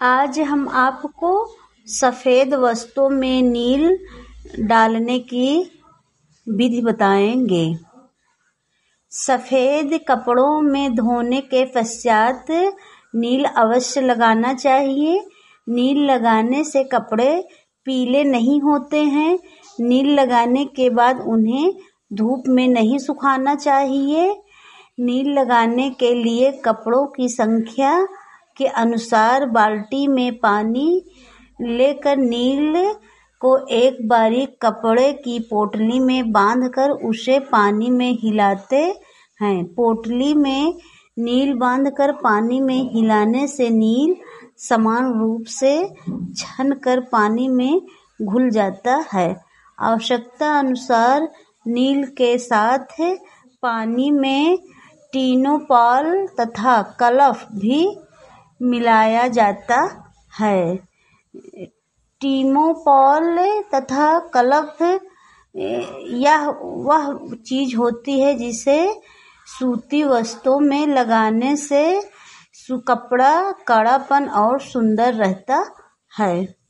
आज हम आपको सफ़ेद वस्तुओं में नील डालने की विधि बताएंगे। सफ़ेद कपड़ों में धोने के पश्चात नील अवश्य लगाना चाहिए। नील लगाने से कपड़े पीले नहीं होते हैं। नील लगाने के बाद उन्हें धूप में नहीं सुखाना चाहिए। नील लगाने के लिए कपड़ों की संख्या के अनुसार बाल्टी में पानी लेकर नील को एक बारीक कपड़े की पोटली में बांधकर उसे पानी में हिलाते हैं। पोटली में नील बांधकर पानी में हिलाने से नील समान रूप से छनकर पानी में घुल जाता है। आवश्यकता अनुसार नील के साथ पानी में टिनोपॉल तथा कलफ भी मिलाया जाता है। टिनोपॉल तथा कलफ यह वह चीज होती है जिसे सूती वस्त्रों में लगाने से कपड़ा कड़ापन और सुंदर रहता है।